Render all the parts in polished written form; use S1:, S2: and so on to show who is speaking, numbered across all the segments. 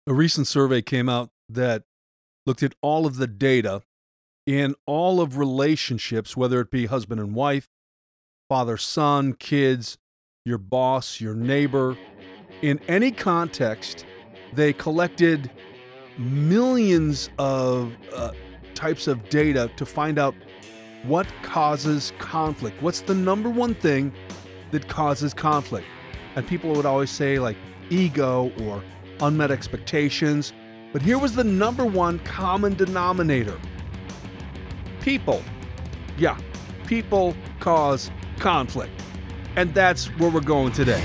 S1: A recent survey came out that looked at all of the data in all of relationships, whether it be husband and wife, father, son, kids, your boss, your neighbor, in any context. They collected millions of types of data to find out what causes conflict. What's the number one thing that causes conflict? And people would always say, like, ego or unmet expectations. But here was the number one common denominator. People. Yeah, people cause conflict. And that's where we're going today.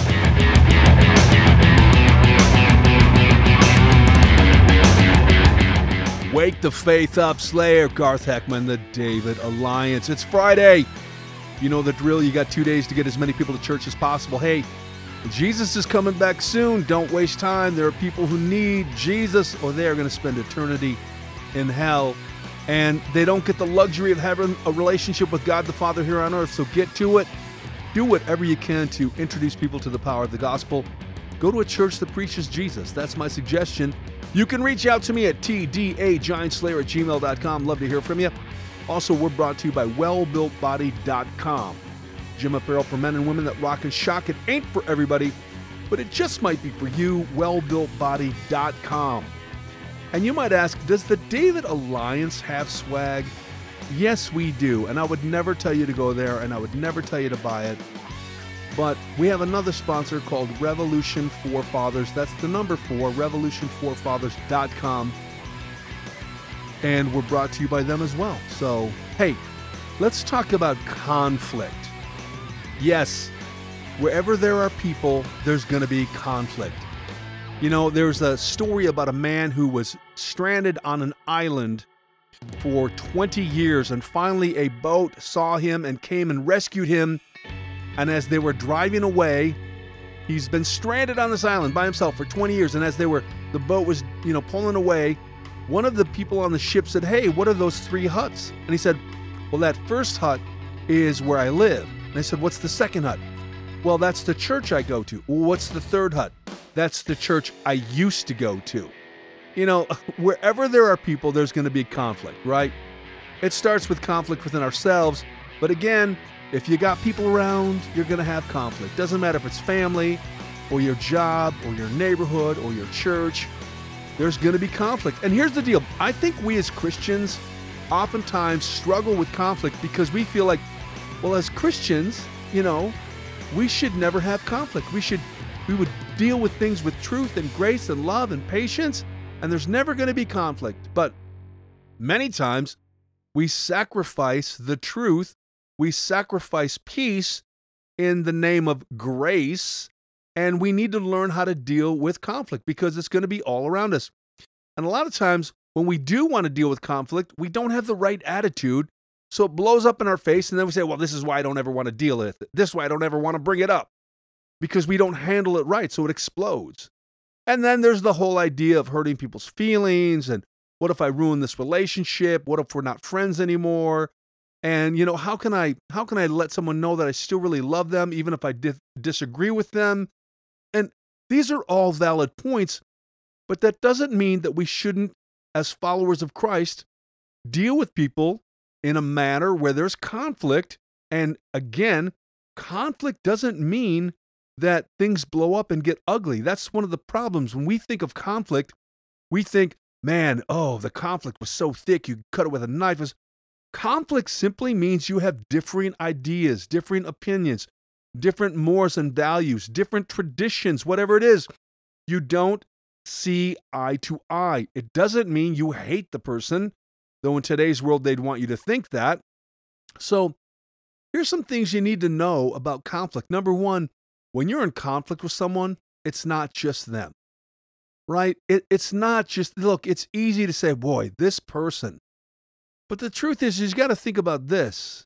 S1: Wake the faith up, Slayer, Garth Heckman, the David Alliance. It's Friday. You know the drill. You got 2 days to get as many people to church as possible. Hey, Jesus is coming back soon. Don't waste time. There are people who need Jesus, or they are going to spend eternity in hell. And they don't get the luxury of having a relationship with God the Father here on earth. So get to it. Do whatever you can to introduce people to the power of the gospel. Go to a church that preaches Jesus. That's my suggestion. You can reach out to me at tdagiantslayer@gmail.com. Love to hear from you. Also, we're brought to you by wellbuiltbody.com. Gym apparel for men and women that rock and shock. It ain't for everybody, but it just might be for you. wellbuiltbody.com. And you might ask, does the David Alliance have swag? Yes, we do. And I would never tell you to go there, and I would never tell you to buy it. But we have another sponsor called Revolution for Fathers. That's the number 4, revolutionforfathers.com. And we're brought to you by them as well. So, hey, let's talk about conflict. Yes, wherever there are people, there's going to be conflict. You know, there's a story about a man who was stranded on an island for 20 years, and finally a boat saw him and came and rescued him. And as they were driving away, he's been stranded on this island by himself for 20 years. And as the boat was, pulling away, one of the people on the ship said, "Hey, what are those 3 huts?" And he said, "Well, that first hut is where I live." And they said, "What's the second hut?" "Well, that's the church I go to." "Well, what's the third hut?" "That's the church I used to go to." You know, wherever there are people, there's going to be conflict, right? It starts with conflict within ourselves. But again, if you got people around, you're going to have conflict. Doesn't matter if it's family or your job or your neighborhood or your church. There's going to be conflict. And here's the deal. I think we as Christians oftentimes struggle with conflict because we feel like, well, as Christians, we should never have conflict. We would deal with things with truth and grace and love and patience, and there's never going to be conflict. But many times we sacrifice the truth. We sacrifice peace in the name of grace, and we need to learn how to deal with conflict because it's going to be all around us. And a lot of times when we do want to deal with conflict, we don't have the right attitude, so it blows up in our face, and then we say, well, this is why I don't ever want to deal with it. This is why I don't ever want to bring it up, because we don't handle it right, so it explodes. And then there's the whole idea of hurting people's feelings, and what if I ruin this relationship? What if we're not friends anymore? And, how can I let someone know that I still really love them, even if I disagree with them? And these are all valid points, but that doesn't mean that we shouldn't, as followers of Christ, deal with people in a manner where there's conflict. And again, conflict doesn't mean that things blow up and get ugly. That's one of the problems. When we think of conflict, we think, man, the conflict was so thick, you cut it with a knife. Conflict simply means you have differing ideas, different opinions, different mores and values, different traditions, whatever it is. You don't see eye to eye. It doesn't mean you hate the person, though in today's world they'd want you to think that. So here's some things you need to know about conflict. Number 1, when you're in conflict with someone, it's not just them, right? It's not just, look, it's easy to say, boy, this person. But the truth is, you got to think about this.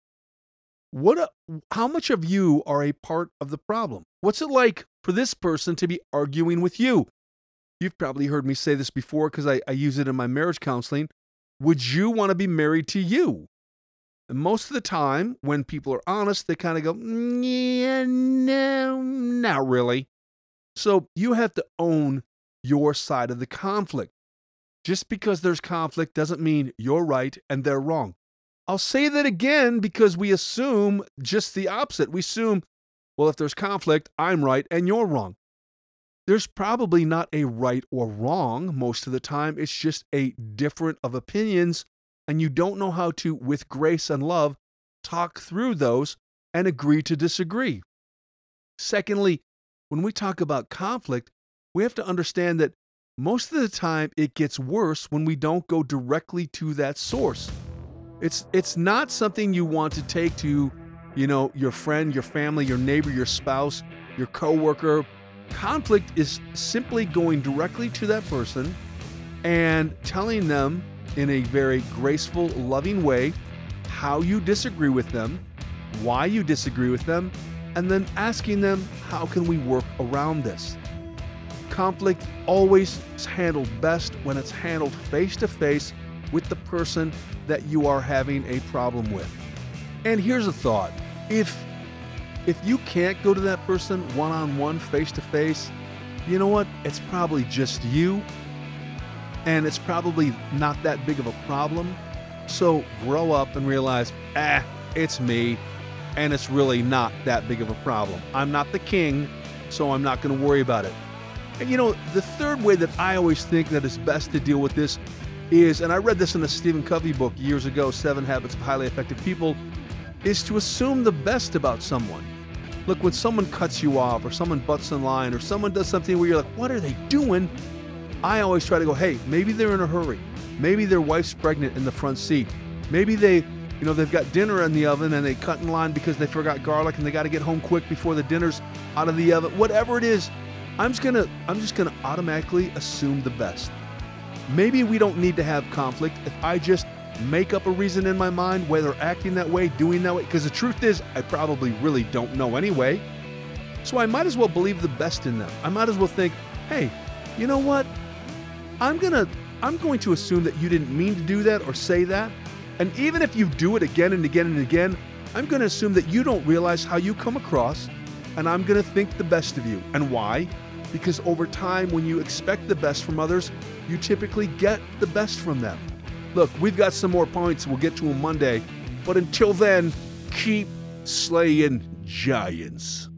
S1: How much of you are a part of the problem? What's it like for this person to be arguing with you? You've probably heard me say this before because I use it in my marriage counseling. Would you want to be married to you? And most of the time, when people are honest, they kind of go, yeah, no, not really. So you have to own your side of the conflict. Just because there's conflict doesn't mean you're right and they're wrong. I'll say that again because we assume just the opposite. We assume, well, if there's conflict, I'm right and you're wrong. There's probably not a right or wrong most of the time. It's just a different of opinions, and you don't know how to, with grace and love, talk through those and agree to disagree. Secondly, when we talk about conflict, we have to understand that most of the time it gets worse when we don't go directly to that source. It's not something you want to take to, your friend, your family, your neighbor, your spouse, your coworker. Conflict is simply going directly to that person and telling them in a very graceful, loving way how you disagree with them, why you disagree with them, and then asking them, how can we work around this? Conflict always is handled best when it's handled face-to-face with the person that you are having a problem with. And here's a thought. If you can't go to that person one-on-one, face-to-face, you know what? It's probably just you, and it's probably not that big of a problem. So grow up and realize, it's me, and it's really not that big of a problem. I'm not the king, so I'm not going to worry about it. And the third way that I always think that is best to deal with this is, and I read this in a Stephen Covey book years ago, 7 Habits of Highly Effective People, is to assume the best about someone. Look, when someone cuts you off or someone butts in line or someone does something where you're like, what are they doing? I always try to go, hey, maybe they're in a hurry. Maybe their wife's pregnant in the front seat. Maybe they've got dinner in the oven and they cut in line because they forgot garlic and they got to get home quick before the dinner's out of the oven. Whatever it is, I'm just gonna automatically assume the best. Maybe we don't need to have conflict if I just make up a reason in my mind, whether acting that way, doing that way, because the truth is, I probably really don't know anyway. So I might as well believe the best in them. I might as well think, hey, you know what? I'm going to assume that you didn't mean to do that or say that. And even if you do it again and again and again, I'm going to assume that you don't realize how you come across, and I'm going to think the best of you. And why? Because over time, when you expect the best from others, you typically get the best from them. Look, we've got some more points. We'll get to them Monday. But until then, keep slaying giants.